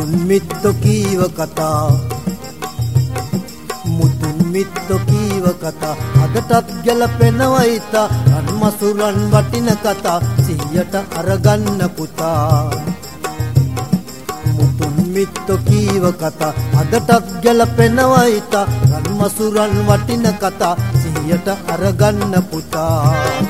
මුතුන් මිත්තෝ කීව කතා මුතුන් මිත්තෝ කීව කතා අදටත් ගැලපෙනවා ඊතා රන්මසුරන් වටින කතා සිහියට අරගන්න පුතා මුතුන් මිත්තෝ කීව කතා අදටත් ගැලපෙනවා ඊතා රන්මසුරන් වටින කතා සිහියට අරගන්න පුතා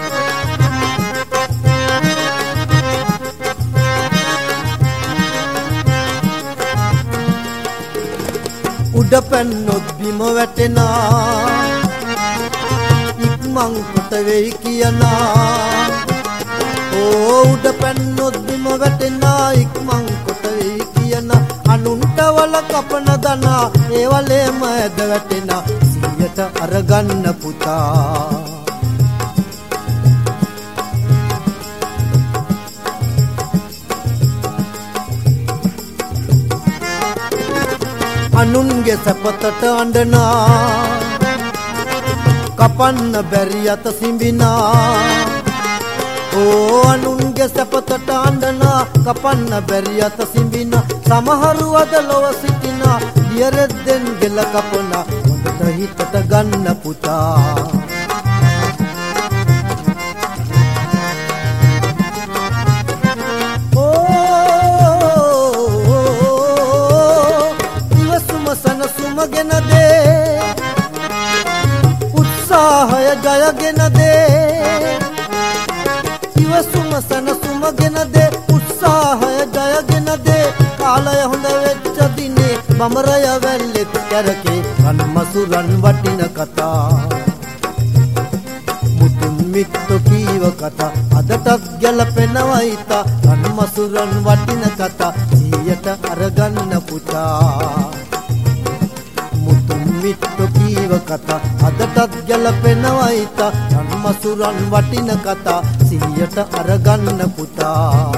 උඩ පැන්නොත් බිම වැටෙනා ඉක්මන් කොට වෙයි කියනා ඕ උඩ පැන්නොත් බිම වැටෙනා ඉක්මන් කොට වෙයි කියනා අනුන්ට වල කපන දනා ඒ වලේම ඇද වැටෙනා සිහියට අරගන්න පුතා අනුන්ගේ සපතට අඬනා කපන්න බැරි අත සිඹිනා ඕ අනුන්ගේ සපතට අඬනා කපන්න බැරි අත සිඹිනා සමහරු අද ලොව සිටිනා දියරෙද්දෙන් ගෙල කපනා හොඳට හිතට ගන්න පුතා සනසුමගෙන දේ උත්සාහය ජයගෙන දේ ඉවසුම සනසුමගෙන දේ උත්සාහය ජයගෙන දේ කාලය හොඳ වෙච්ච දිනේ බමරය වැල්ලෙත් කරකේ රන්මසුරන් වටින කතා මුතුන් මිත්තෝ කීව කතා අදටත් ගැලපෙනවා ඊතා රන්මසුරන් වටින කතා සිහියට අරගන්න පුතා මිත්තෝ කීව කතා අදටත් ගැලපෙනවා ඊතා රන්මසුරන් වටින කතා සිහියට අරගන්න පුතා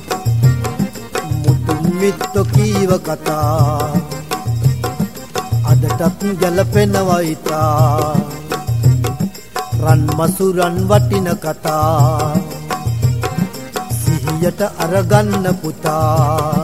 මුතුන් මිත්තෝ කීව කතා අදටත් ගැලපෙනවා ඊතා රන්මසුරන් වටින කතා සිහියට අරගන්න පුතා